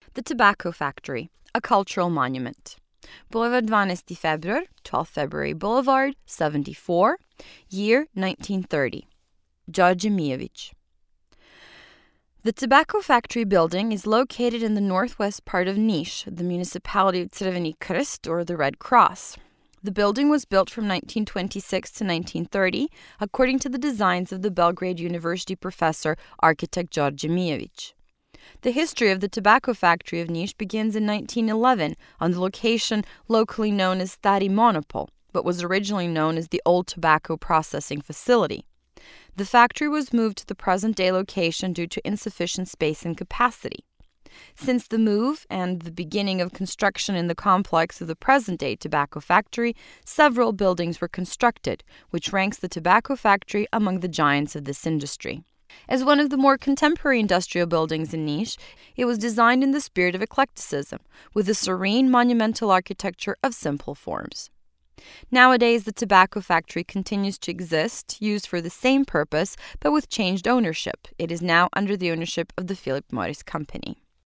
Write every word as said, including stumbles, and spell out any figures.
The Tobacco Factory, a cultural monument. Boulevard dvanesti februar, twelfth February Boulevard, seventy-four, year nineteen thirty. George Mijević. The Tobacco Factory building is located in the northwest part of Niš, the municipality of Crveni Krst, or the Red Cross. The building was built from nineteen twenty-six to nineteen thirty, according to the designs of the Belgrade University professor, architect George Mijević. The history of the tobacco factory of Niš begins in nineteen eleven on the location locally known as Stari Monopol, but was originally known as the Old Tobacco Processing Facility. The factory was moved to the present-day location due to insufficient space and capacity. Since the move and the beginning of construction in the complex of the present-day tobacco factory, several buildings were constructed, which ranks the tobacco factory among the giants of this industry. As one of the more contemporary industrial buildings in Niš, it was designed in the spirit of eclecticism, with a serene monumental architecture of simple forms. Nowadays, the tobacco factory continues to exist, used for the same purpose, but with changed ownership. It is now under the ownership of the Philip Morris Company.